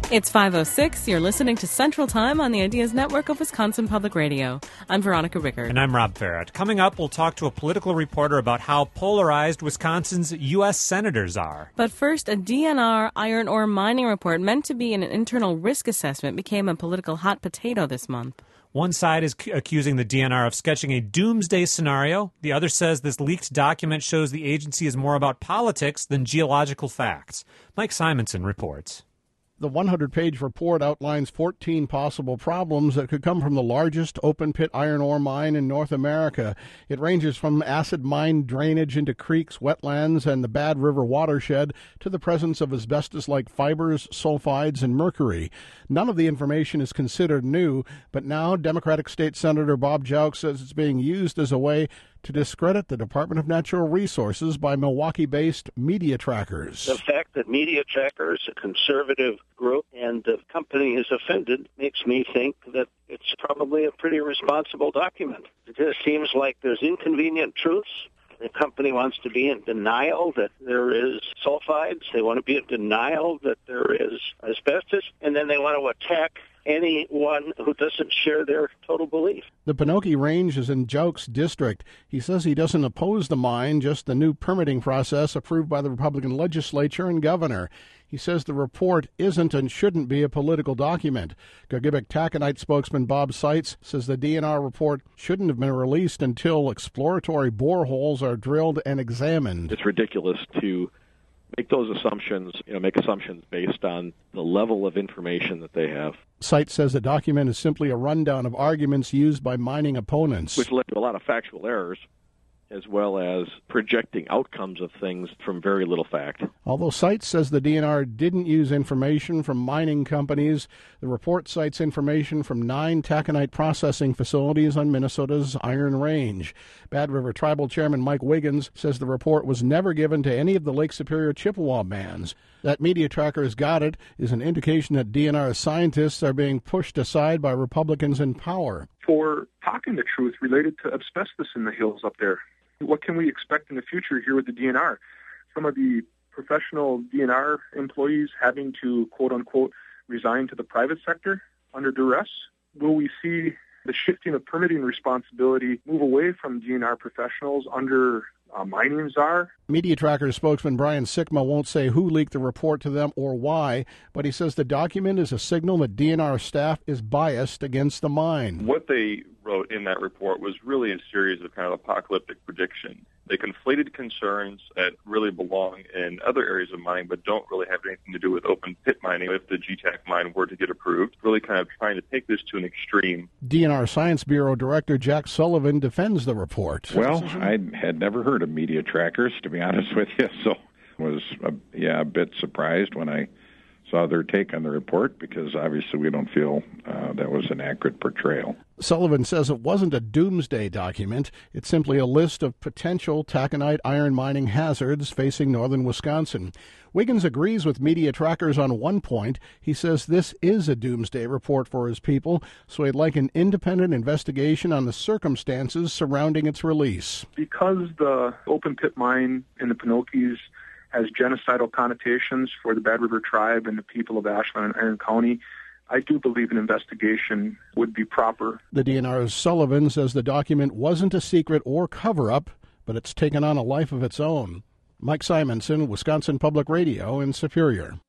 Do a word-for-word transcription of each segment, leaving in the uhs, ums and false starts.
It's five oh six. You're listening to Central Time on the Ideas Network of Wisconsin Public Radio. I'm Veronica Rickard. And I'm Rob Farrett. Coming up, we'll talk to a political reporter about how polarized Wisconsin's U S senators are. But first, a D N R iron ore mining report meant to be an internal risk assessment became a political hot potato this month. One side is c- accusing the D N R of sketching a doomsday scenario. The other says this leaked document shows the agency is more about politics than geological facts. Mike Simonson reports. The one hundred page report outlines fourteen possible problems that could come from the largest open-pit iron ore mine in North America. It ranges from acid mine drainage into creeks, wetlands, and the Bad River watershed to the presence of asbestos-like fibers, sulfides, and mercury. None of the information is considered new, but now Democratic State Senator Bob Jauch says it's being used as a way to discredit the Department of Natural Resources by Milwaukee-based Media Trackers. The fact that Media Trackers, a conservative group, and the company is offended makes me think that it's probably a pretty responsible document. It just seems like there's inconvenient truths. The company wants to be in denial that there is sulfides. They want to be in denial that there is asbestos. And then they want to attack anyone who doesn't share their total belief. The Pinocchi Range is in Jauch's district. He says he doesn't oppose the mine, just the new permitting process approved by the Republican legislature and governor. He says the report isn't and shouldn't be a political document. Gogebic Taconite spokesman Bob Seitz says the D N R report shouldn't have been released until exploratory boreholes are drilled and examined. It's ridiculous to make those assumptions, you know, make assumptions based on the level of information that they have. Seitz says the document is simply a rundown of arguments used by mining opponents, which led to a lot of factual errors, as well as projecting outcomes of things from very little fact. Although Seitz says the D N R didn't use information from mining companies, the report cites information from nine taconite processing facilities on Minnesota's Iron Range. Bad River Tribal Chairman Mike Wiggins says the report was never given to any of the Lake Superior Chippewa bands. That Media Trackers got it is an indication that D N R scientists are being pushed aside by Republicans in power. For talking the truth related to asbestos in the hills up there, what can we expect in the future here with the D N R? Some of the professional D N R employees having to, quote-unquote, resign to the private sector under duress? Will we see the shifting of permitting responsibility move away from D N R professionals under uh, mining czar? Media Trackers spokesman Brian Sikma won't say who leaked the report to them or why, but he says the document is a signal that D N R staff is biased against the mine. What they wrote in that report was really a series of kind of apocalyptic predictions. They conflated concerns that really belong in other areas of mining but don't really have anything to do with open pit mining if the G TAC mine were to get approved, really kind of trying to take this to an extreme. D N R Science Bureau Director Jack Sullivan defends the report. Well, I had never heard of Media Trackers, to be honest with you, so I was uh, yeah, a bit surprised when I saw their take on the report, because obviously we don't feel uh, that was an accurate portrayal. Sullivan says it wasn't a doomsday document. It's simply a list of potential taconite iron mining hazards facing northern Wisconsin. Wiggins agrees with Media Trackers on one point. He says this is a doomsday report for his people, so he'd like an independent investigation on the circumstances surrounding its release. Because the open pit mine in the Pinocchis has genocidal connotations for the Bad River Tribe and the people of Ashland and Iron County, I do believe an investigation would be proper. The D N R's Sullivan says the document wasn't a secret or cover-up, but it's taken on a life of its own. Mike Simonson, Wisconsin Public Radio in Superior.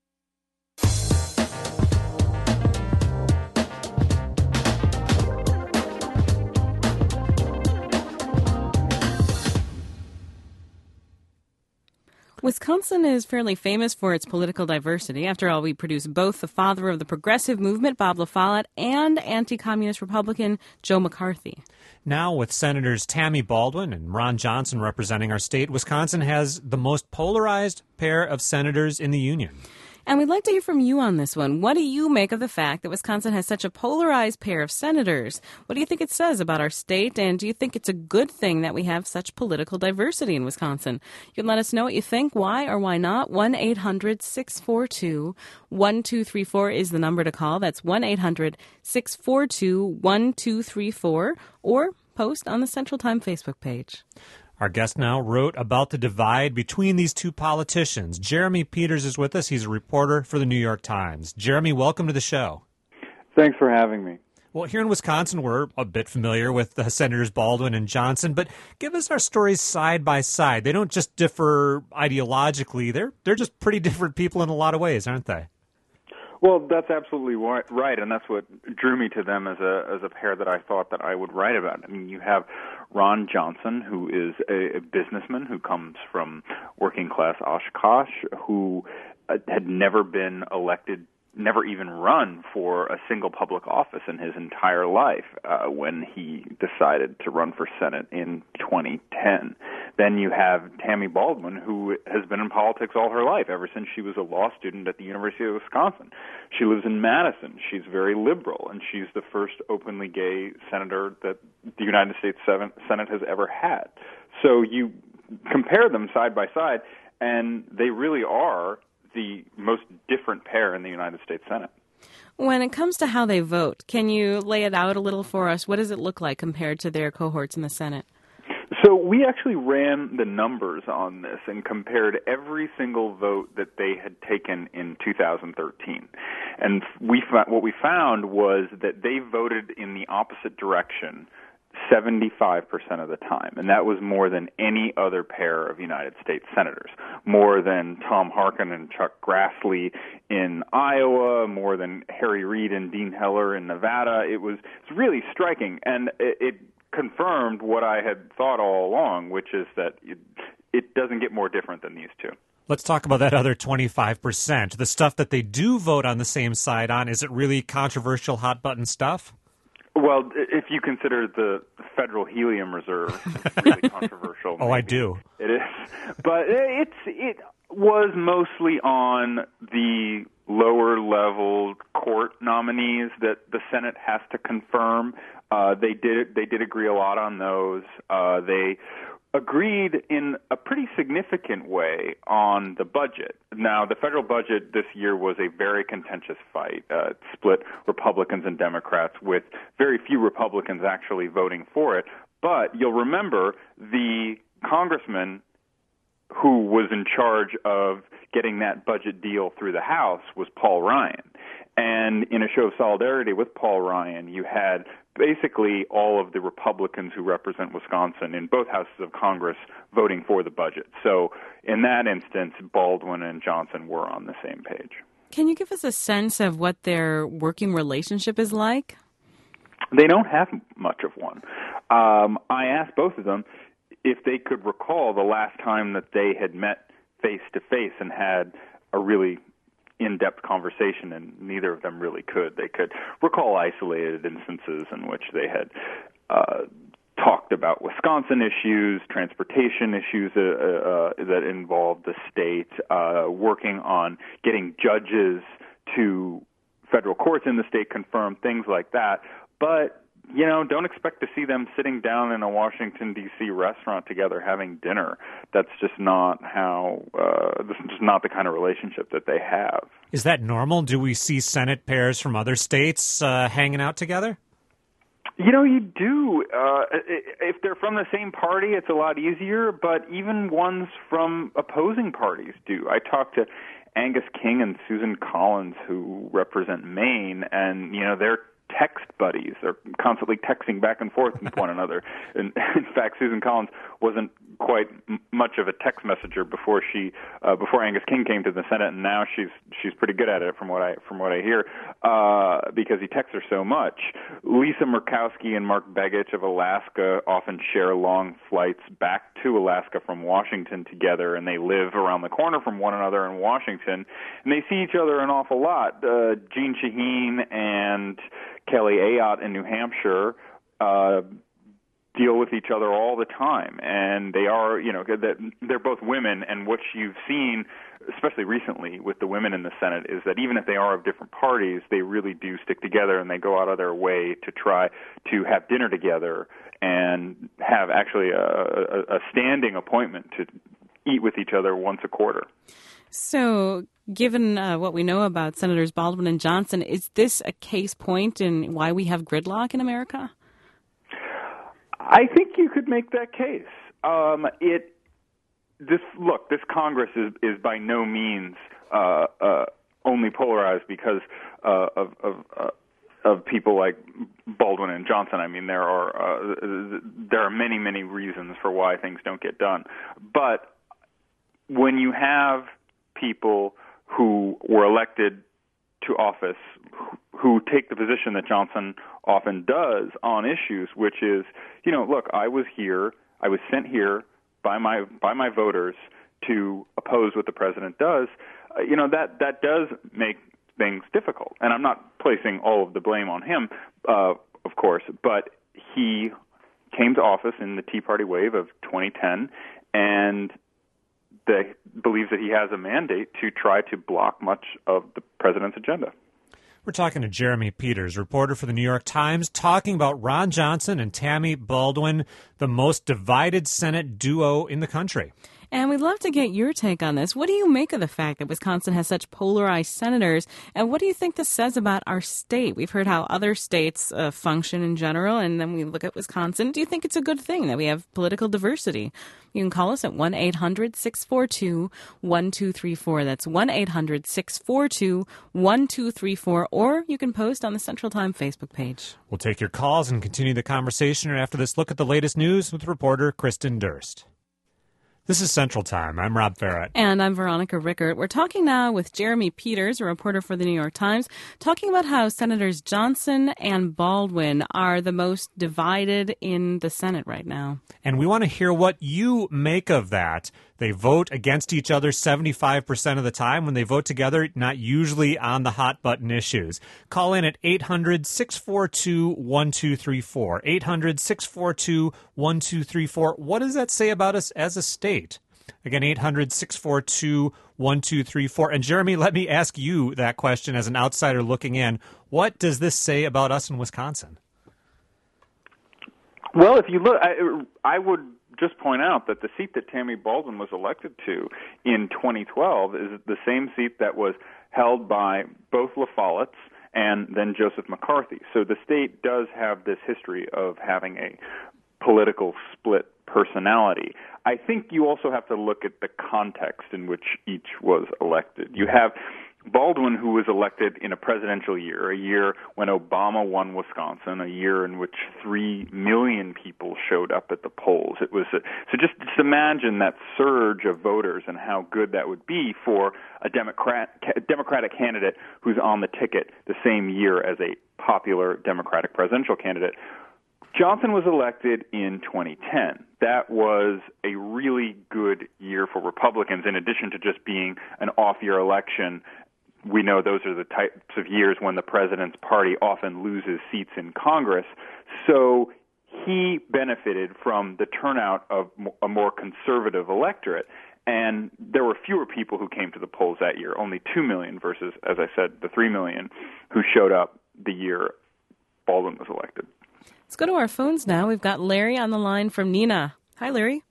Wisconsin is fairly famous for its political diversity. After all, we produce both the father of the progressive movement, Bob La Follette, and anti-communist Republican Joe McCarthy. Now, with Senators Tammy Baldwin and Ron Johnson representing our state, Wisconsin has the most polarized pair of senators in the union. And we'd like to hear from you on this one. What do you make of the fact that Wisconsin has such a polarized pair of senators? What do you think it says about our state? And do you think it's a good thing that we have such political diversity in Wisconsin? You can let us know what you think, why or why not. one eight hundred six four two one two three four is the number to call. That's one eight hundred six four two one two three four. Or post on the Central Time Facebook page. Our guest now wrote about the divide between these two politicians. Jeremy Peters is with us. He's a reporter for the New York Times. Jeremy, welcome to the show. Thanks for having me. Well, here in Wisconsin, we're a bit familiar with uh, Senators Baldwin and Johnson, but give us our stories side by side. They don't just differ ideologically. They're they're just pretty different people in a lot of ways, aren't they? Well, that's absolutely right, and that's what drew me to them as a as a pair that I thought that I would write about. I mean, you have Ron Johnson, who is a, a businessman who comes from working-class Oshkosh, who uh, had never been elected, never even run for a single public office in his entire life uh, when he decided to run for Senate in twenty ten. Then you have Tammy Baldwin, who has been in politics all her life, ever since she was a law student at the University of Wisconsin. She lives in Madison. She's very liberal, and she's the first openly gay senator that the United States Senate has ever had. So you compare them side by side, and they really are the most different pair in the United States Senate. When it comes to how they vote, can you lay it out a little for us? What does it look like compared to their cohorts in the Senate? So we actually ran the numbers on this and compared every single vote that they had taken in two thousand thirteen. And we what we found was that they voted in the opposite direction seventy-five percent of the time, and that was more than any other pair of United States senators, more than Tom Harkin and Chuck Grassley in Iowa, more than Harry Reid and Dean Heller in Nevada. It was it's really striking, and it, it confirmed what I had thought all along, which is that it, it doesn't get more different than these two. Let's talk about that other twenty-five percent. The stuff that they do vote on the same side on, is it really controversial, hot-button stuff? Well, if you consider the Federal Helium Reserve really controversial. Oh, maybe. I do. It is. But it's it was mostly on the lower-level court nominees that the Senate has to confirm. Uh, they did they did agree a lot on those. Uh, they agreed in a pretty significant way on the budget. Now, the federal budget this year was a very contentious fight. Uh, it split Republicans and Democrats, with very few Republicans actually voting for it. But you'll remember the congressman who was in charge of getting that budget deal through the House was Paul Ryan. And in a show of solidarity with Paul Ryan, you had basically all of the Republicans who represent Wisconsin in both houses of Congress voting for the budget. So in that instance, Baldwin and Johnson were on the same page. Can you give us a sense of what their working relationship is like? They don't have much of one. Um, I asked both of them if they could recall the last time that they had met face-to-face and had a really in-depth conversation, and neither of them really could. They could recall isolated instances in which they had uh, talked about Wisconsin issues, transportation issues uh, uh, that involved the state, uh, working on getting judges to federal courts in the state confirmed, things like that. But you know, don't expect to see them sitting down in a Washington, D C restaurant together having dinner. That's just not how, uh, this is just not the kind of relationship that they have. Is that normal? Do we see Senate pairs from other states uh, hanging out together? You know, you do. Uh, if they're from the same party, it's a lot easier, but even ones from opposing parties do. I talked to Angus King and Susan Collins, who represent Maine, and, you know, they're text buddies. They're constantly texting back and forth with one another. And in fact, Susan Collins wasn't quite m- much of a text messenger before she uh, before Angus King came to the Senate, and now she's she's pretty good at it from what I from what I hear uh, because he texts her so much. Lisa Murkowski and Mark Begich of Alaska often share long flights back to Alaska from Washington together, and they live around the corner from one another in Washington, and they see each other an awful lot. Uh, Jeanne Shaheen and Kelly Ayotte in New Hampshire uh, deal with each other all the time, and they are, you know, they're both women, and what you've seen, especially recently with the women in the Senate, is that even if they are of different parties, they really do stick together, and they go out of their way to try to have dinner together and have actually a, a, a standing appointment to eat with each other once a quarter. So, given uh, what we know about Senators Baldwin and Johnson, is this a case point in why we have gridlock in America? I think you could make that case. Um, it this look, this Congress is is by no means uh, uh, only polarized because uh, of of, uh, of people like Baldwin and Johnson. I mean, there are uh, there are many many reasons for why things don't get done. But when you have people who were elected to office who take the position that Johnson often does on issues, which is, you know, look, I was here, I was sent here by my by my voters to oppose what the president does. Uh, you know, that that does make things difficult, and I'm not placing all of the blame on him, uh, of course, but he came to office in the Tea Party wave of twenty ten, and the, believes that he has a mandate to try to block much of the president's agenda. We're talking to Jeremy Peters, reporter for the New York Times, talking about Ron Johnson and Tammy Baldwin, the most divided Senate duo in the country. And we'd love to get your take on this. What do you make of the fact that Wisconsin has such polarized senators? And what do you think this says about our state? We've heard how other states uh, function in general, and then we look at Wisconsin. Do you think it's a good thing that we have political diversity? You can call us at one eight hundred six four two one two three four. That's one eight hundred six four two one two three four. Or you can post on the Central Time Facebook page. We'll take your calls and continue the conversation after this look at the latest news with reporter Kristen Durst. This is Central Time. I'm Rob Farrett. And I'm Veronica Rickert. We're talking now with Jeremy Peters, a reporter for the New York Times, talking about how Senators Johnson and Baldwin are the most divided in the Senate right now. And we want to hear what you make of that. They vote against each other seventy-five percent of the time. When they vote together, not usually on the hot-button issues. Call in at eight hundred six four two one two three four. eight hundred six four two one two three four. What does that say about us as a state? Again, eight hundred six four two one two three four. And Jeremy, let me ask you that question as an outsider looking in. What does this say about us in Wisconsin? Well, if you look, I, I would just point out that the seat that Tammy Baldwin was elected to in twenty twelve is the same seat that was held by both La Follett's and then Joseph McCarthy. So the state does have this history of having a political split personality. I think you also have to look at the context in which each was elected. You have Baldwin, who was elected in a presidential year, a year when Obama won Wisconsin, a year in which three million people showed up at the polls. It was a, so just, just imagine that surge of voters and how good that would be for a Democrat, Democratic candidate who's on the ticket the same year as a popular Democratic presidential candidate. Johnson was elected in twenty ten. That was a really good year for Republicans, in addition to just being an off-year election. We know those are the types of years when the president's party often loses seats in Congress. So he benefited from the turnout of a more conservative electorate. And there were fewer people who came to the polls that year, only two million versus, as I said, the three million who showed up the year Baldwin was elected. Let's go to our phones now. We've got Larry on the line from Neenah. Hi, Larry.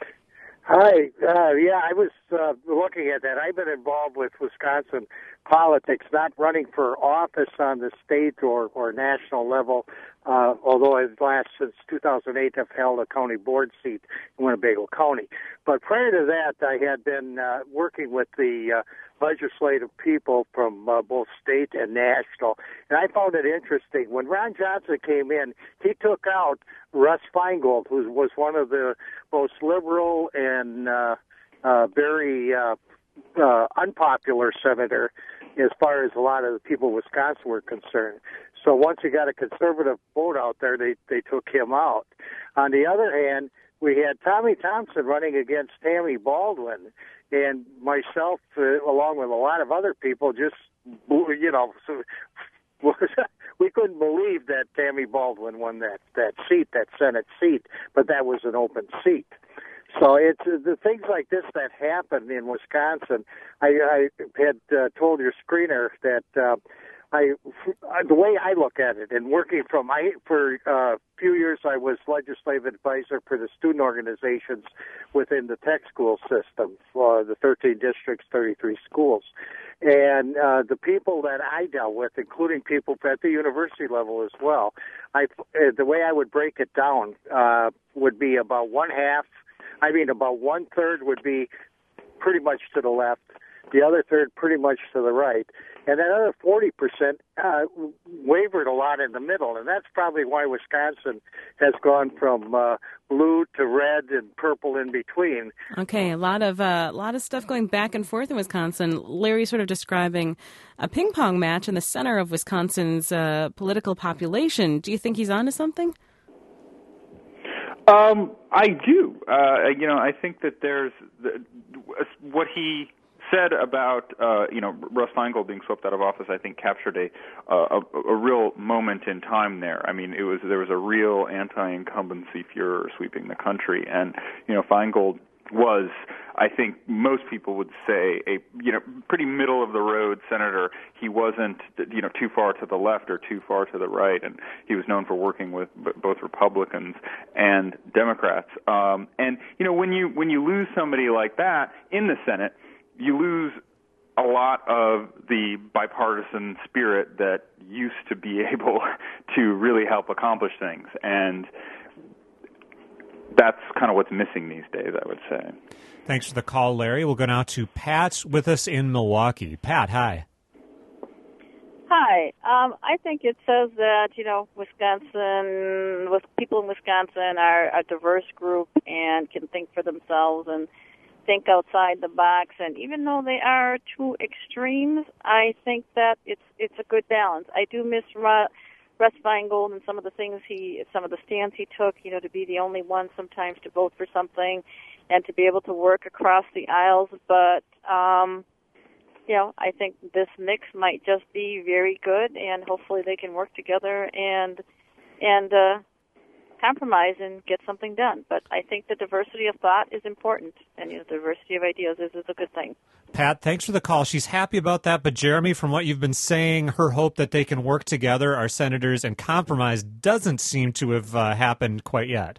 Hi. Uh, yeah, I was uh, looking at that. I've been involved with Wisconsin politics, not running for office on the state or, or national level, uh, although I've last since two thousand eight have held a county board seat in Winnebago County. But prior to that, I had been uh, working with the uh, legislative people from uh, both state and national, and I found it interesting. When Ron Johnson came in, he took out Russ Feingold, who was one of the most liberal and uh, uh, very uh, uh, unpopular senator as far as a lot of the people in Wisconsin were concerned. So once you got a conservative vote out there, they, they took him out. On the other hand, we had Tommy Thompson running against Tammy Baldwin, and myself, uh, along with a lot of other people, just, you know, so, we couldn't believe that Tammy Baldwin won that, that seat, that Senate seat, but that was an open seat. So it's uh, the things like this that happen in Wisconsin. I, I had uh, told your screener that uh, I, the way I look at it, and working from, I for uh, a few years I was legislative advisor for the student organizations within the tech school system, for the thirteen districts, thirty-three schools. And uh, the people that I dealt with, including people at the university level as well, I, uh, the way I would break it down uh, would be about one half I mean, about one third would be pretty much to the left, the other third pretty much to the right, and that other forty percent uh, wavered a lot in the middle, and that's probably why Wisconsin has gone from uh, blue to red and purple in between. Okay, a lot of uh, a lot of stuff going back and forth in Wisconsin. Larry sort of describing a ping pong match in the center of Wisconsin's uh, political population. Do you think he's onto something? Um, I do. Uh, you know, I think that there's the, what he said about uh, you know Russ Feingold being swept out of office. I think captured a, uh, a a real moment in time there. I mean, it was there was a real anti-incumbency furor sweeping the country, and you know Feingold was, I think most people would say, a you know pretty middle of the road senator. He wasn't you know too far to the left or too far to the right, and he was known for working with both Republicans and Democrats. Um, and you know when you when you lose somebody like that in the Senate, you lose a lot of the bipartisan spirit that used to be able to really help accomplish things, and that's kind of what's missing these days, I would say. Thanks for the call, Larry. We'll go now to Pat with us in Milwaukee. Pat, hi. Hi. Um, I think it says that, you know, Wisconsin, with people in Wisconsin are a diverse group and can think for themselves and think outside the box. And even though they are two extremes, I think that it's it's a good balance. I do miss Russ Feingold and some of the things he, some of the stands he took, you know, to be the only one sometimes to vote for something and to be able to work across the aisles. But, um, you know, I think this mix might just be very good, and hopefully they can work together and and uh, compromise and get something done. But I think the diversity of thought is important, and you know, the diversity of ideas is, is a good thing. Pat, thanks for the call. She's happy about that. But, Jeremy, from what you've been saying, her hope that they can work together, our senators, and compromise doesn't seem to have uh, happened quite yet.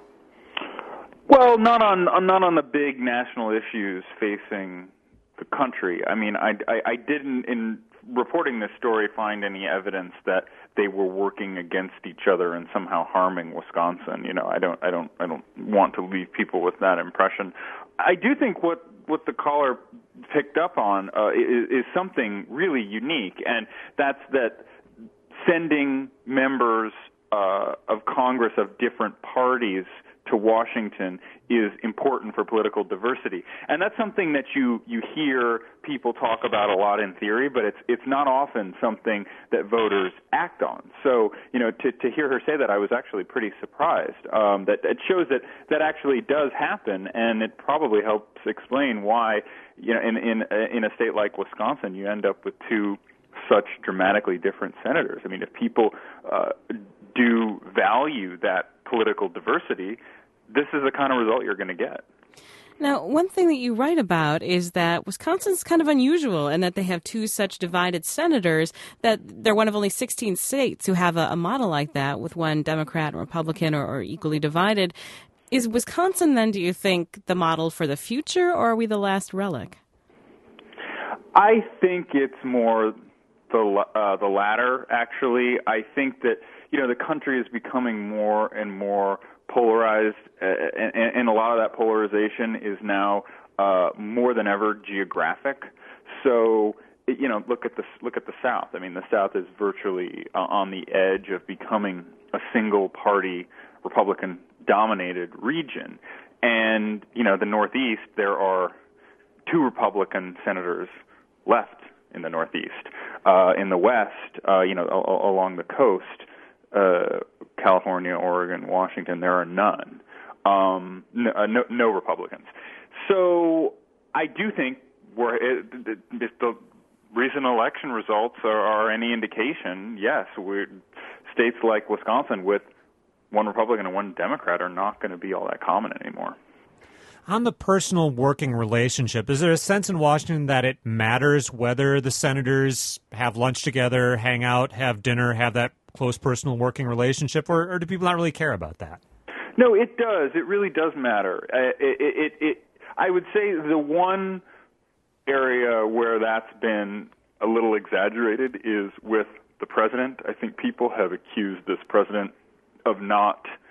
Well, not on not on the big national issues facing the country. I mean, I, I, I didn't, in reporting this story, find any evidence that they were working against each other and somehow harming Wisconsin. You know, I don't, I don't, I don't want to leave people with that impression. I do think what what the caller picked up on uh, is, is something really unique, and that's that sending members uh, of Congress of different parties to Washington is important for political diversity. And that's something that you, you hear people talk about a lot in theory, but it's it's not often something that voters act on. So, you know, to, to hear her say that, I was actually pretty surprised. Um, that it shows that that actually does happen, and it probably helps explain why, you know, in in in a state like Wisconsin, you end up with two such dramatically different senators. I mean, if people uh, do value that political diversity, this is the kind of result you're going to get. Now, one thing that you write about is that Wisconsin's kind of unusual in that they have two such divided senators, that they're one of only sixteen states who have a, a model like that, with one Democrat and Republican or, or equally divided. Is Wisconsin, then, do you think, the model for the future, or are we the last relic? I think it's more the uh, the latter, actually. I think that, you know, the country is becoming more and more polarized, uh, and, and a lot of that polarization is now uh, more than ever geographic. So, you know, look at the look at the South. I mean, the South is virtually uh, on the edge of becoming a single-party Republican-dominated region, and you know, the Northeast, there are two Republican senators left in the Northeast. Uh, in the West, uh, you know, a- along the coast, uh, California, Oregon, Washington, there are none. Um, no, uh, no, no Republicans. So I do think we're, if the recent election results are, are any indication, yes, we're, states like Wisconsin with one Republican and one Democrat are not going to be all that common anymore. On the personal working relationship, is there a sense in Washington that it matters whether the senators have lunch together, hang out, have dinner, have that close personal working relationship, or, or do people not really care about that? No, it does. It really does matter. Uh, it, it, it, I would say the one area where that's been a little exaggerated is with the president. I think people have accused this president of not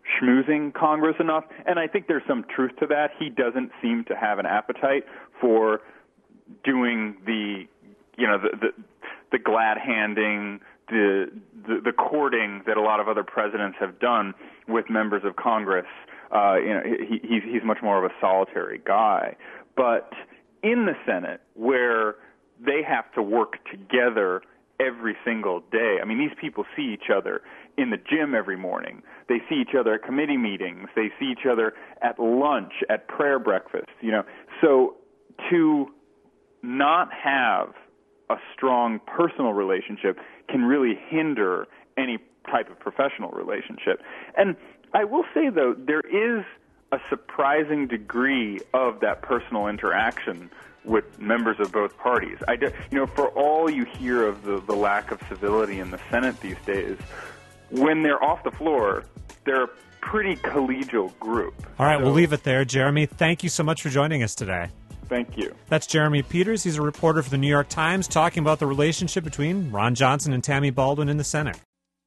schmoozing Congress enough, and I think there's some truth to that. He doesn't seem to have an appetite for doing the, you know, the the, the glad handing, the, the the courting that a lot of other presidents have done with members of Congress. Uh, you know, he, he's he's much more of a solitary guy. But in the Senate, where they have to work together every single day. I mean, these people see each other in the gym every morning. They see each other at committee meetings. They see each other at lunch, at prayer breakfast, you know. So to not have a strong personal relationship can really hinder any type of professional relationship. And I will say, though, there is a surprising degree of that personal interaction with members of both parties. I do, you know, for all you hear of the, the lack of civility in the Senate these days, when they're off the floor, they're a pretty collegial group. All right, so, we'll leave it there. Jeremy, thank you so much for joining us today. Thank you. That's Jeremy Peters. He's a reporter for the New York Times talking about the relationship between Ron Johnson and Tammy Baldwin in the Senate.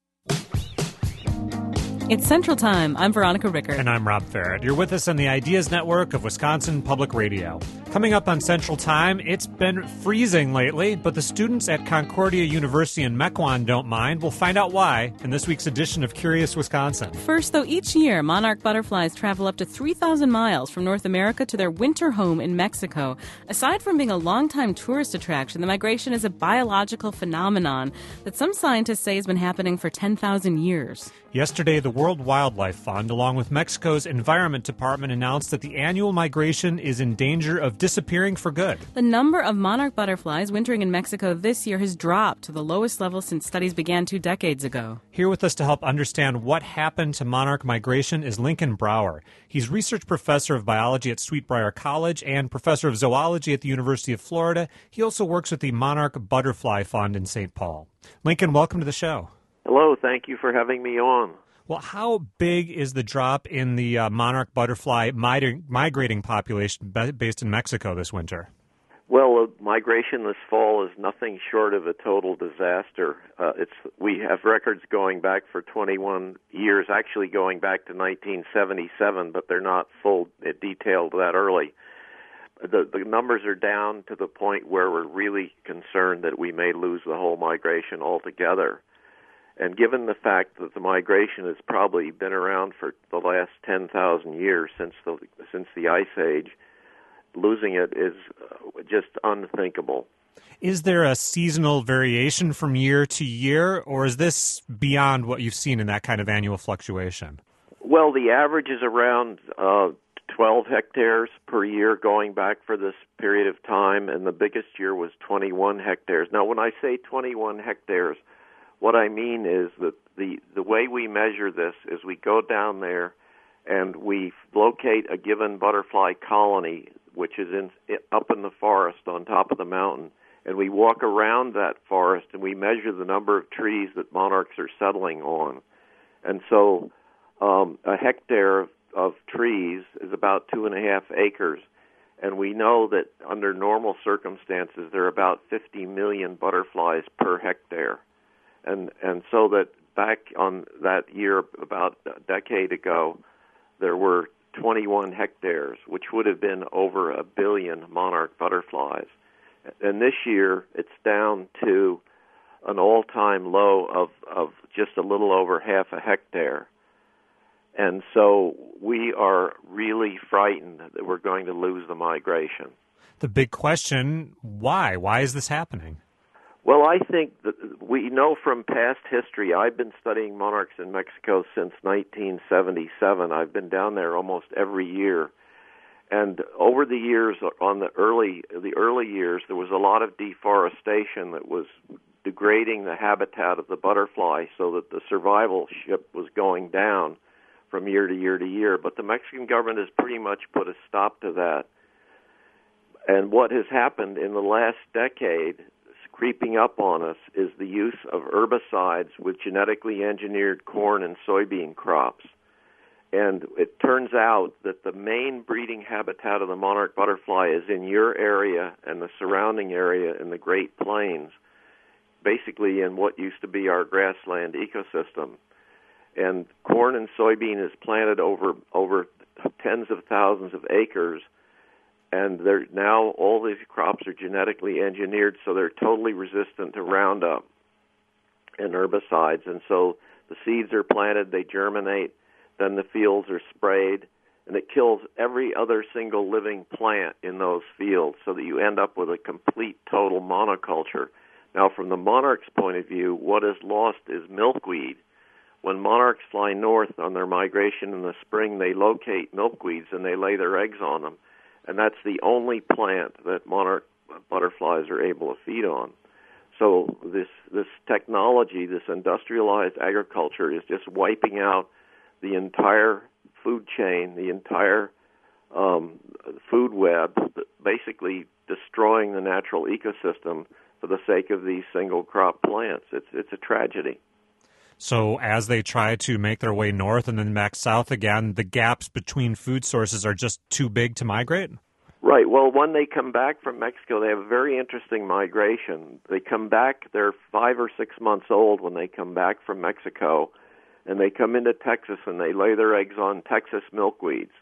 It's Central Time. I'm Veronica Rickert. And I'm Rob Farrett. You're with us on the Ideas Network of Wisconsin Public Radio. Coming up on Central Time, it's been freezing lately, but the students at Concordia University in Mequon don't mind. We'll find out why in this week's edition of Curious Wisconsin. First, though, each year, monarch butterflies travel up to three thousand miles from North America to their winter home in Mexico. Aside from being a longtime tourist attraction, the migration is a biological phenomenon that some scientists say has been happening for ten thousand years. Yesterday, the World Wildlife Fund, along with Mexico's Environment Department, announced that the annual migration is in danger of disappearing for good. The number of monarch butterflies wintering in Mexico this year has dropped to the lowest level since studies began two decades ago. Here with us to help understand what happened to monarch migration is Lincoln Brower. He's research professor of biology at Sweetbriar College and professor of zoology at the University of Florida. He also works with the Monarch Butterfly Fund in Saint Paul. Lincoln, welcome to the show. Hello, thank you for having me on. Well, how big is the drop in the uh, monarch butterfly mig- migrating population be- based in Mexico this winter? Well, uh, migration this fall is nothing short of a total disaster. Uh, it's we have records going back for twenty-one years, actually going back to nineteen seventy-seven, but they're not full uh, detailed that early. The, the numbers are down to the point where we're really concerned that we may lose the whole migration altogether. And given the fact that the migration has probably been around for the last ten thousand years since the since the Ice Age, losing it is just unthinkable. Is there a seasonal variation from year to year, or is this beyond what you've seen in that kind of annual fluctuation? Well, the average is around uh, twelve hectares per year going back for this period of time, and the biggest year was twenty-one hectares. Now, when I say twenty-one hectares, what I mean is that the, the way we measure this is we go down there and we locate a given butterfly colony, which is in, up in the forest on top of the mountain, and we walk around that forest and we measure the number of trees that monarchs are settling on. And so um, a hectare of, of trees is about two and a half acres, and we know that under normal circumstances there are about fifty million butterflies per hectare. And and so that back on that year, about a decade ago, there were twenty-one hectares, which would have been over a billion monarch butterflies. And this year, it's down to an all-time low of, of just a little over half a hectare. And so we are really frightened that we're going to lose the migration. The big question, why? Why is this happening? Well, I think that we know from past history. I've been studying monarchs in Mexico since nineteen seventy-seven. I've been down there almost every year. And over the years, on the early the early years, there was a lot of deforestation that was degrading the habitat of the butterfly so that the survivalship was going down from year to year to year. But the Mexican government has pretty much put a stop to that. And what has happened in the last decade, creeping up on us, is the use of herbicides with genetically engineered corn and soybean crops. And it turns out that the main breeding habitat of the monarch butterfly is in your area and the surrounding area in the Great Plains, basically in what used to be our grassland ecosystem. And corn and soybean is planted over over tens of thousands of acres, and they're now all these crops are genetically engineered, so they're totally resistant to Roundup and herbicides. And so the seeds are planted, they germinate, then the fields are sprayed, and it kills every other single living plant in those fields, so that you end up with a complete total monoculture. Now, from the monarch's point of view, what is lost is milkweed. When monarchs fly north on their migration in the spring, they locate milkweeds and they lay their eggs on them. And that's the only plant that monarch butterflies are able to feed on. So this this technology, this industrialized agriculture, is just wiping out the entire food chain, the entire um, food web, basically destroying the natural ecosystem for the sake of these single crop plants. It's it's a tragedy. So as they try to make their way north and then back south again, the gaps between food sources are just too big to migrate? Right. Well, when they come back from Mexico, they have a very interesting migration. They come back, they're five or six months old when they come back from Mexico, and they come into Texas and they lay their eggs on Texas milkweeds.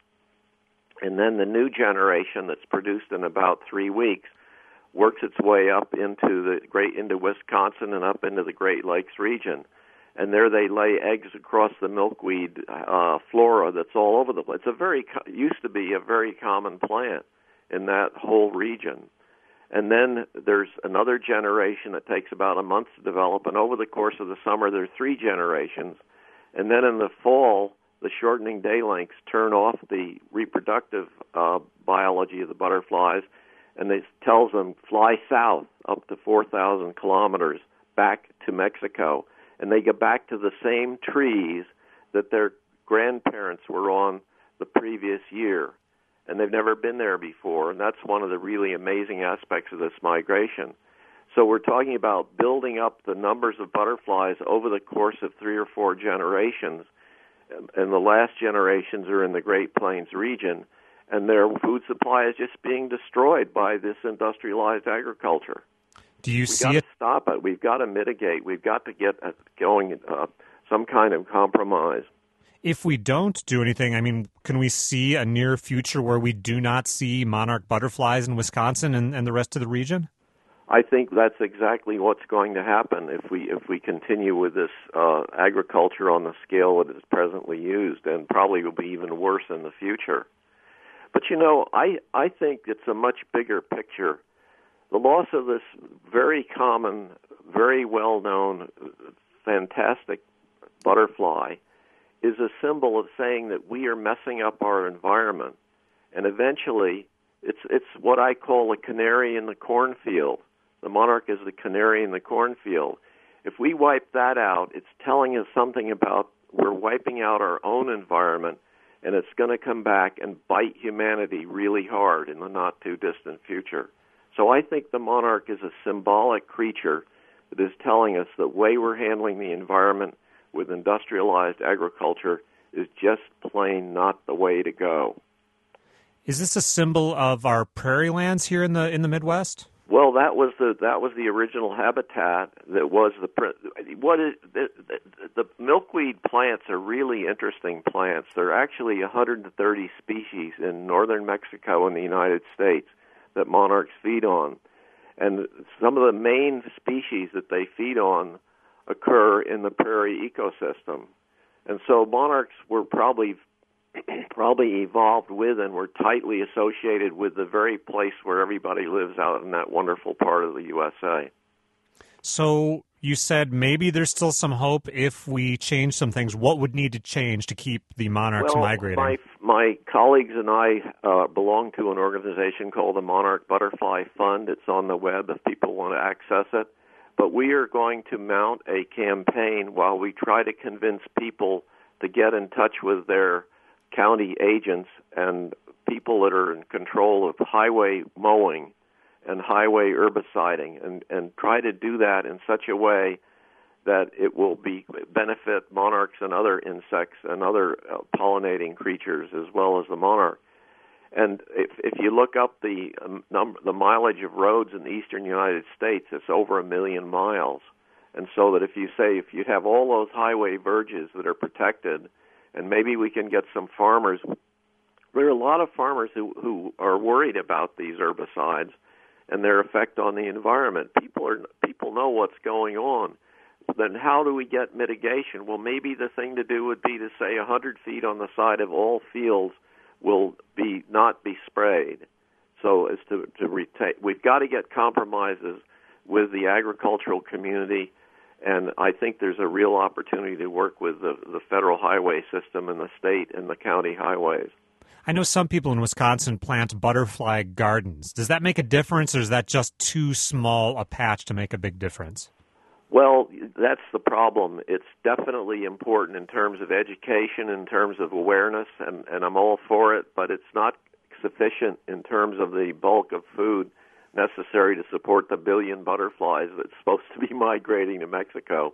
And then the new generation that's produced in about three weeks works its way up into the great into Wisconsin and up into the Great Lakes region. And there they lay eggs across the milkweed uh, flora that's all over the place. It's a very used to be a very common plant in that whole region. And then there's another generation that takes about a month to develop, and over the course of the summer there are three generations. And then in the fall, the shortening day lengths turn off the reproductive uh, biology of the butterflies, and it tells them fly south up to four thousand kilometers back to Mexico. And they get back to the same trees that their grandparents were on the previous year. And they've never been there before. And that's one of the really amazing aspects of this migration. So we're talking about building up the numbers of butterflies over the course of three or four generations. And the last generations are in the Great Plains region. And their food supply is just being destroyed by this industrialized agriculture. Do you We've see got it? to stop it. We've got to mitigate. We've got to get going uh, some kind of compromise. If we don't do anything, I mean, can we see a near future where we do not see monarch butterflies in Wisconsin and, and the rest of the region? I think that's exactly what's going to happen if we if we continue with this uh, agriculture on the scale that is presently used, and probably will be even worse in the future. But, you know, I, I think it's a much bigger picture. The loss of this very common, very well-known, fantastic butterfly is a symbol of saying that we are messing up our environment. And eventually, it's it's what I call a canary in the cornfield. The monarch is the canary in the cornfield. If we wipe that out, it's telling us something about we're wiping out our own environment, and it's going to come back and bite humanity really hard in the not-too-distant future. So I think the monarch is a symbolic creature that is telling us the way we're handling the environment with industrialized agriculture is just plain not the way to go. Is this a symbol of our prairie lands here in the in the Midwest? Well, that was the that was the original habitat. That was the what is the, the, the milkweed plants are really interesting plants. There are actually one hundred thirty species in northern Mexico and the United States that monarchs feed on. And some of the main species that they feed on occur in the prairie ecosystem. And so monarchs were probably probably evolved with and were tightly associated with the very place where everybody lives out in that wonderful part of the U S A. So you said maybe there's still some hope if we change some things. What would need to change to keep the monarchs well, migrating? My, my colleagues and I uh, belong to an organization called the Monarch Butterfly Fund. It's on the web if people want to access it. But we are going to mount a campaign while we try to convince people to get in touch with their county agents and people that are in control of highway mowing and highway herbiciding, and, and try to do that in such a way that it will be benefit monarchs and other insects and other uh, pollinating creatures as well as the monarch. And if if you look up the um, number, the mileage of roads in the eastern United States, it's over a million miles. And so that if you say, if you have all those highway verges that are protected, and maybe we can get some farmers, there are a lot of farmers who, who are worried about these herbicides and their effect on the environment. People are people know what's going on. Then how do we get mitigation? Well, maybe the thing to do would be to say one hundred feet on the side of all fields will be not be sprayed. So as to, to retain, we've got to get compromises with the agricultural community, and I think there's a real opportunity to work with the, the federal highway system and the state and the county highways. I know some people in Wisconsin plant butterfly gardens. Does that make a difference, or is that just too small a patch to make a big difference? Well, that's the problem. It's definitely important in terms of education, in terms of awareness, and, and I'm all for it, but it's not sufficient in terms of the bulk of food necessary to support the billion butterflies that's supposed to be migrating to Mexico.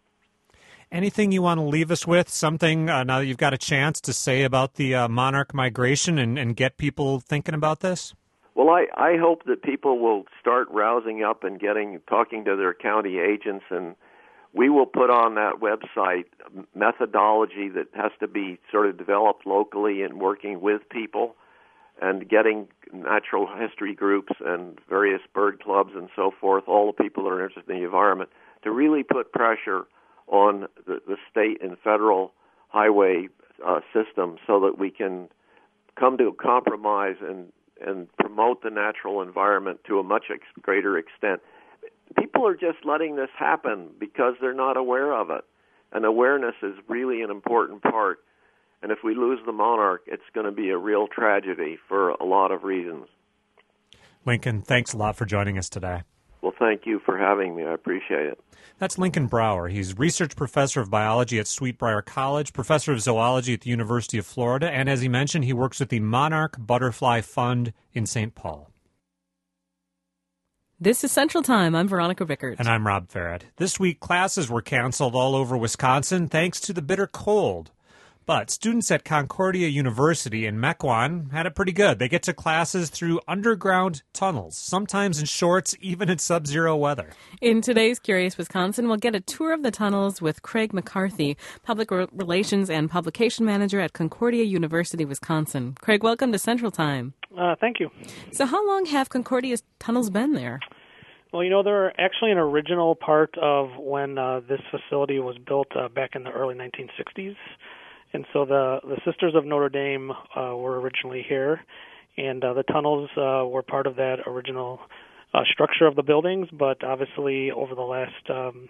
Anything you want to leave us with, something, uh, now that you've got a chance, to say about the uh, monarch migration and, and get people thinking about this? Well, I, I hope that people will start rousing up and getting talking to their county agents, and we will put on that website methodology that has to be sort of developed locally and working with people and getting natural history groups and various bird clubs and so forth, all the people that are interested in the environment, to really put pressure on the, the state and federal highway uh, system so that we can come to a compromise and, and promote the natural environment to a much ex- greater extent. People are just letting this happen because they're not aware of it, and awareness is really an important part. And if we lose the monarch, it's going to be a real tragedy for a lot of reasons. Lincoln, thanks a lot for joining us today. Well, thank you for having me. I appreciate it. That's Lincoln Brower. He's research professor of biology at Sweetbriar College, professor of zoology at the University of Florida, and as he mentioned, he works with the Monarch Butterfly Fund in Saint Paul. This is Central Time. I'm Veronica Vickers. And I'm Rob Farrett. This week, classes were canceled all over Wisconsin thanks to the bitter cold. But students at Concordia University in Mequon had it pretty good. They get to classes through underground tunnels, sometimes in shorts, even in sub-zero weather. In today's Curious Wisconsin, we'll get a tour of the tunnels with Craig McCarthy, Public Relations and Publication Manager at Concordia University, Wisconsin. Craig, welcome to Central Time. Uh, thank you. So how long have Concordia's tunnels been there? Well, you know, they're actually an original part of when uh, this facility was built uh, back in the early nineteen sixties. And so the, the Sisters of Notre Dame uh, were originally here, and uh, the tunnels uh, were part of that original uh, structure of the buildings. But obviously, over the last, um,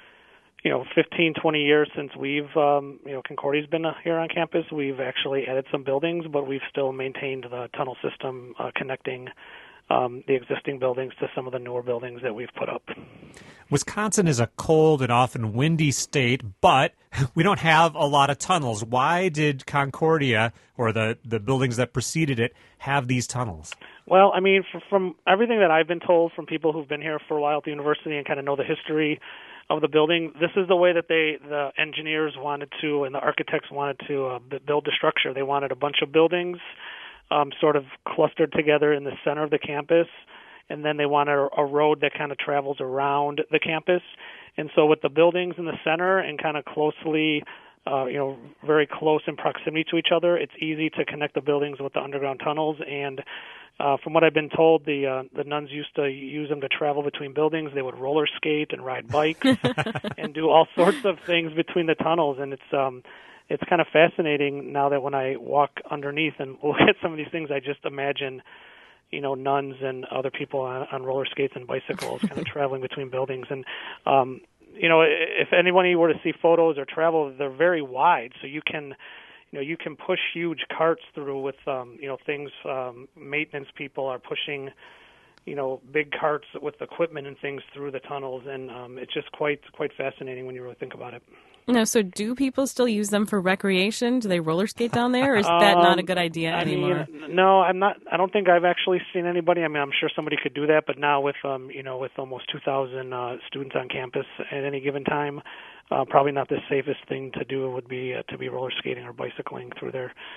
you know, fifteen, twenty years since we've, um, you know, Concordia's been here on campus, we've actually added some buildings, but we've still maintained the tunnel system uh, connecting Um, the existing buildings to some of the newer buildings that we've put up. Wisconsin is a cold and often windy state, but we don't have a lot of tunnels. Why did Concordia, or the, the buildings that preceded it, have these tunnels? Well, I mean, for, from everything that I've been told from people who've been here for a while at the university and kind of know the history of the building, this is the way that they, the engineers wanted to and the architects wanted to uh, build the structure. They wanted a bunch of buildings Um, sort of clustered together in the center of the campus, and then they want a, a road that kind of travels around the campus. And so with the buildings in the center and kind of closely, uh, you know, very close in proximity to each other, it's easy to connect the buildings with the underground tunnels. And uh, from what I've been told, the uh, the nuns used to use them to travel between buildings. They would roller skate and ride bikes and do all sorts of things between the tunnels. And it's um, It's kind of fascinating now that when I walk underneath and look at some of these things, I just imagine, you know, nuns and other people on, on roller skates and bicycles kind of traveling between buildings. And, um, you know, if anybody were to see photos or travel, they're very wide. So you can, you know, you can push huge carts through with, um, you know, things, um, maintenance people are pushing, you know, big carts with equipment and things through the tunnels. And um, it's just quite, quite fascinating when you really think about it. No, so do people still use them for recreation? Do they roller skate down there, or is that um, not a good idea I anymore? Mean, no, I'm not. I don't think I've actually seen anybody. I mean, I'm sure somebody could do that, but now with um, you know, with almost two thousand uh, students on campus at any given time, uh, probably not the safest thing to do would be uh, to be roller skating or bicycling through there.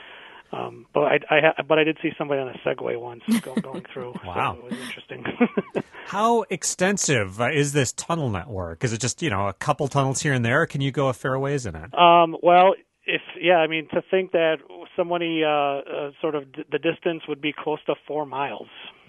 Um, but I, I ha- but I did see somebody on a Segway once go, going through. Wow. So it was interesting. How extensive uh, is this tunnel network? Is it just, you know, a couple tunnels here and there, or can you go a fair ways in it? Um, well, if yeah, I mean, to think that somebody uh, uh, sort of d- the distance would be close to four miles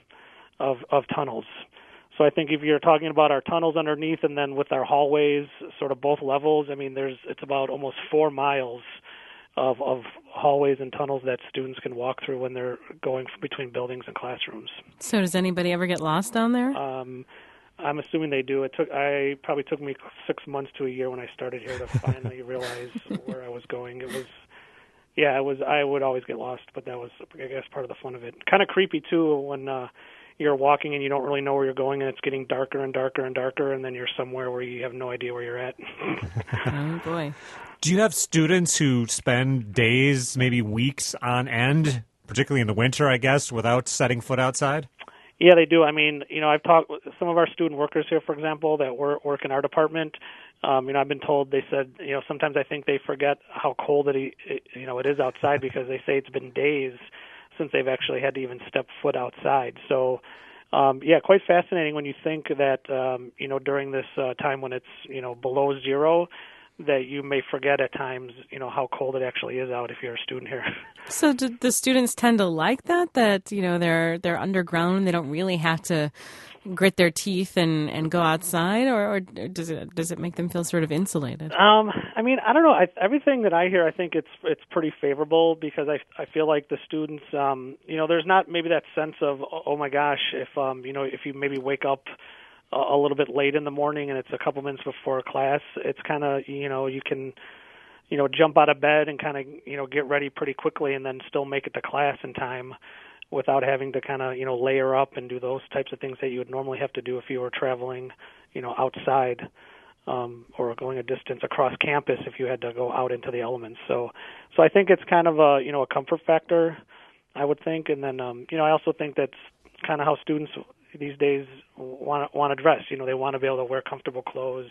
of of tunnels. So I think if you're talking about our tunnels underneath and then with our hallways, sort of both levels, I mean, there's it's about almost four miles of of hallways and tunnels that students can walk through when they're going between buildings and classrooms. So does anybody ever get lost down there? Um, I'm assuming they do. It took I probably took me six months to a year when I started here to finally realize where I was going. It was, yeah, it was. I would always get lost, but that was, I guess, part of the fun of it. Kind of creepy too when uh, you're walking and you don't really know where you're going, and it's getting darker and darker and darker, and then you're somewhere where you have no idea where you're at. Oh boy! Do you have students who spend days, maybe weeks on end, particularly in the winter, I guess, without setting foot outside? Yeah, they do. I mean, you know, I've talked with some of our student workers here, for example, that work, work in our department. Um, you know, I've been told, they said, you know, sometimes I think they forget how cold it, it, you know, it is outside because they say it's been days since they've actually had to even step foot outside. So, um, yeah, quite fascinating when you think that, um, you know, during this uh, time when it's, you know, below zero, that you may forget at times, you know, how cold it actually is out if you're a student here. So do the students tend to like that, that, you know, they're they're underground, they don't really have to grit their teeth and, and go outside, or, or does it does it make them feel sort of insulated? Um, I mean, I don't know. I, everything that I hear, I think it's it's pretty favorable because I I feel like the students, um, you know, there's not maybe that sense of, oh my gosh, if um, you know, if you maybe wake up a little bit late in the morning and it's a couple minutes before class, it's kind of, you know, you can, you know, jump out of bed and kind of, you know, get ready pretty quickly and then still make it to class in time without having to kind of, you know, layer up and do those types of things that you would normally have to do if you were traveling, you know, outside um, or going a distance across campus if you had to go out into the elements. So, so I think it's kind of a, you know, a comfort factor, I would think. And then, um, you know, I also think that's kind of how students these days want to, want to dress. You know, they want to be able to wear comfortable clothes.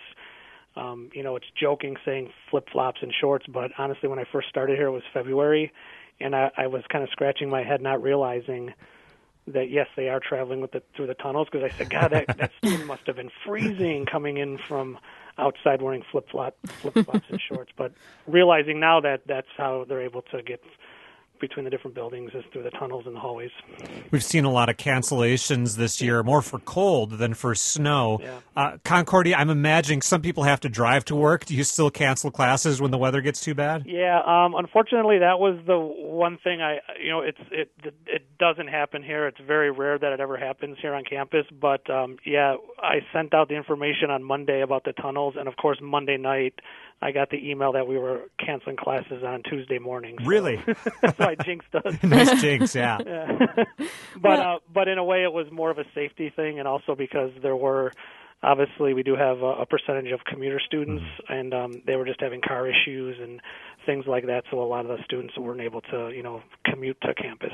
Um, you know, it's joking saying flip-flops and shorts, but honestly, when I first started here, it was February, and I, I was kind of scratching my head, not realizing that, yes, they are traveling with the, through the tunnels, because I said, God, that, that student must have been freezing coming in from outside wearing flip-flop, flip-flops and shorts. But realizing now that that's how they're able to get between the different buildings is through the tunnels and the hallways. We've seen a lot of cancellations this year, more for cold than for snow. Yeah. Uh, Concordia, I'm imagining some people have to drive to work. Do you still cancel classes when the weather gets too bad? Yeah, um, unfortunately, that was the one thing I, you know, it's it it doesn't happen here. It's very rare that it ever happens here on campus. But um, yeah, I sent out the information on Monday about the tunnels, and of course, Monday night I got the email that we were canceling classes on Tuesday morning. So. Really? That's why jinx does. Nice jinx, yeah. yeah. but uh, but in a way, it was more of a safety thing, and also because there were, obviously, we do have a, a percentage of commuter students, mm-hmm. and um, they were just having car issues and things like that. So a lot of the students weren't able to, you know, commute to campus.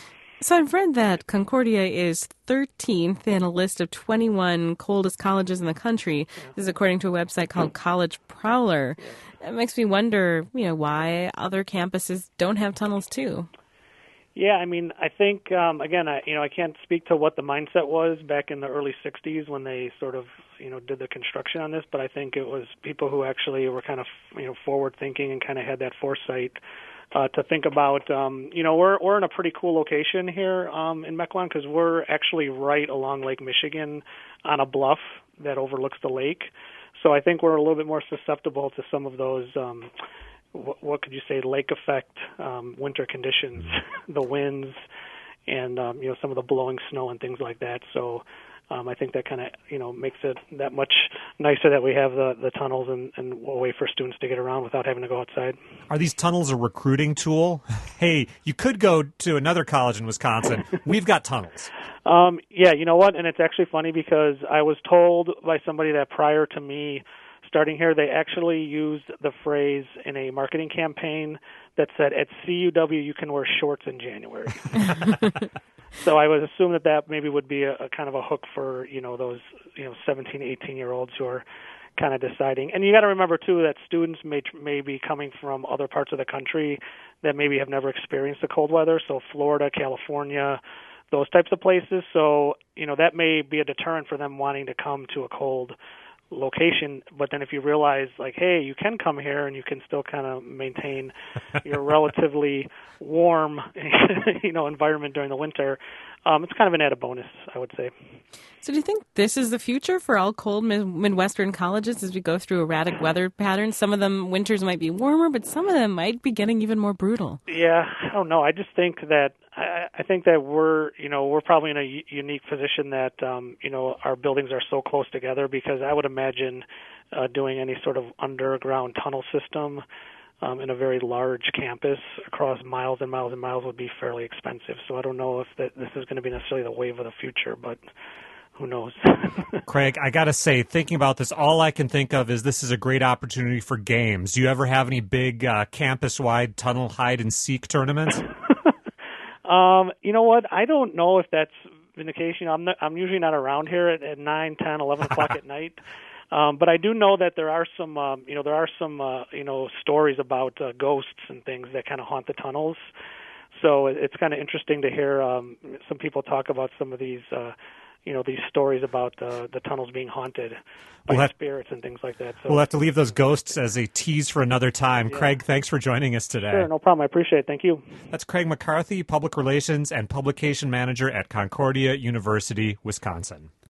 So I've read that Concordia is thirteenth in a list of twenty-one coldest colleges in the country. Yeah. This is according to a website called College Prowler. Yeah. It makes me wonder, you know, why other campuses don't have tunnels too. Yeah, I mean, I think um, again, I you know, I can't speak to what the mindset was back in the early sixties when they sort of, you know, did the construction on this, but I think it was people who actually were kind of, you know, forward thinking and kind of had that foresight. Uh, to think about, um, you know, we're we're in a pretty cool location here um, in Mequon because we're actually right along Lake Michigan on a bluff that overlooks the lake. So I think we're a little bit more susceptible to some of those, um, what, what could you say, lake effect um, winter conditions, the winds, and um, you know, some of the blowing snow and things like that. So. Um, I think that kind of, you know, makes it that much nicer that we have the, the tunnels and, and a way for students to get around without having to go outside. Are these tunnels a recruiting tool? Hey, you could go to another college in Wisconsin. We've got tunnels. Um, yeah, you know what? And it's actually funny because I was told by somebody that prior to me starting here, they actually used the phrase in a marketing campaign that said, at C U W, you can wear shorts in January. So I would assume that that maybe would be a, a kind of a hook for, you know, those, you know, seventeen, eighteen-year-olds who are kind of deciding. And you got to remember too that students may may be coming from other parts of the country that maybe have never experienced the cold weather. So Florida, California, those types of places. So you know that may be a deterrent for them wanting to come to a cold location. But then if you realize, like, hey, you can come here and you can still kind of maintain your relatively warm, you know, environment during the winter, um, it's kind of an added bonus, I would say. So do you think this is the future for all cold mid- Midwestern colleges as we go through erratic weather patterns? Some of them winters might be warmer, but some of them might be getting even more brutal. Yeah, I don't know. I just think that I, I think that we're, you know, we're probably in a u- unique position that, um, you know, our buildings are so close together, because I would imagine uh, doing any sort of underground tunnel system um, in a very large campus across miles and miles and miles would be fairly expensive. So I don't know if that this is going to be necessarily the wave of the future, but who knows? Craig, I got to say, thinking about this, all I can think of is this is a great opportunity for games. Do you ever have any big uh, campus-wide tunnel hide-and-seek tournaments? um, you know what? I don't know if that's been the case. You know, I'm, not, I'm usually not around here at, at nine, ten, eleven o'clock at night. Um, but I do know that there are some, um, you know, there are some, uh, you know, stories about uh, ghosts and things that kind of haunt the tunnels. So it's kind of interesting to hear um, some people talk about some of these, uh, you know, these stories about uh, the tunnels being haunted by we'll have, spirits and things like that. So we'll have to leave those ghosts as a tease for another time. Yeah. Craig, thanks for joining us today. Sure, no problem. I appreciate it. Thank you. That's Craig McCarthy, Public Relations and Publication Manager at Concordia University, Wisconsin.